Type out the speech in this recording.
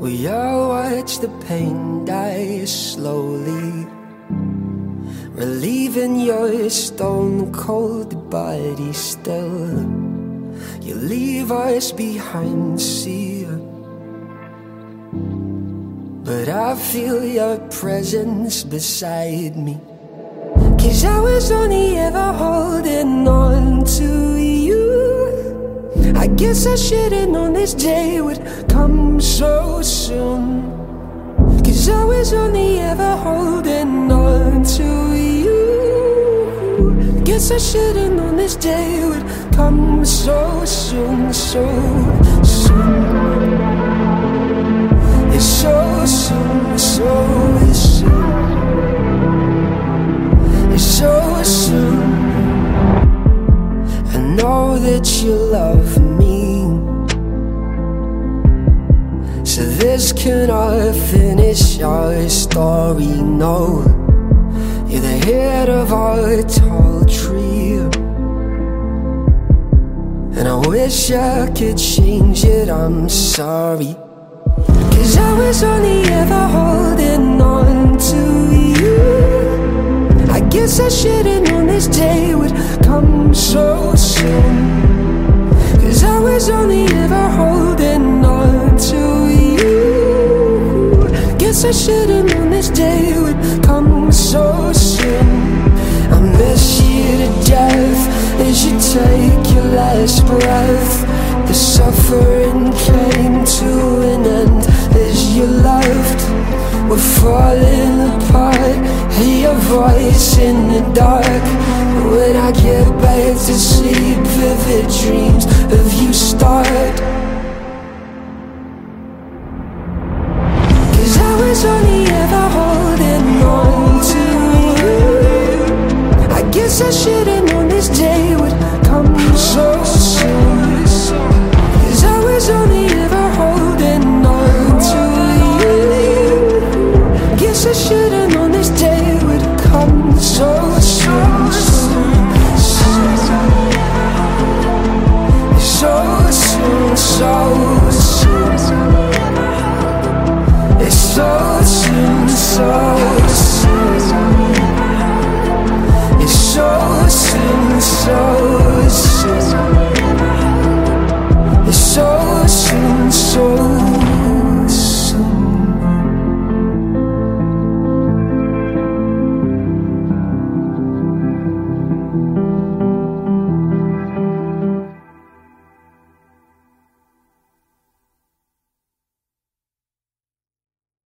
We all watch the pain die slowly, relieving your stone cold body still. You leave us behind, see, but I feel your presence beside me. 'Cause I was only ever holding on to you. I guess I should've known this day would come so soon. 'Cause I was only ever holding on to you. Guess I should've known this day would come so soon, so soon. It's so soon, so soon. It's so soon. I know that you love me, so this cannot finish our story, no. You're the head of our tall tree, and I wish I could change it, I'm sorry. 'Cause I was only ever holding on to you. I guess I should've known this day would come so soon. 'Cause I was only ever holding on to you. Guess I should've known this day would come so soon. I miss you to death as you take your last breath. The suffering came to an end as you left. We're falling apart, hear your voice in the dark. When I get back to sleep, vivid dreams of you start. 'Cause I was only ever holding on to you. I guess I should've known this day would come so soon. 'Cause I was only ever holding on to you. Guess I should've known this day would come so soon, so soon, so soon. It's so soon, so soon.